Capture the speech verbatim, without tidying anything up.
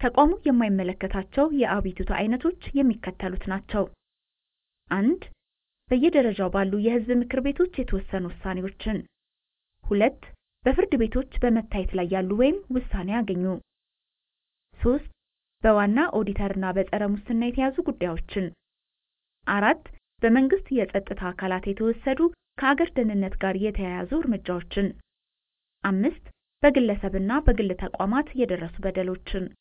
ተቋሙ የማይመለከታቸው የአቤቱታ አይነቶች የሚከተሉት ናቸው። አንድ በየደረጃው ባሉ የሕዝብ ምክር ቤቶች የተወሰኑ ውሳኔዎችን። ሁለት በፍርድ ቤቶች በመታየት ላይ ያሉ ወይም ውሳኔ ያገኙ። ሶስት በዋና ኦዲተርና በጸረ ሙስና የተያዙ ጉዳዮችን። አራት በመንግስት የጸጥታ አካላት የተወሰዱ ከአገር ደህንነት ጋር የተያያዙ እርምጃዎችን። አምስት በግለሰብና በግል ተቋማት የደረሱ በደሎችን።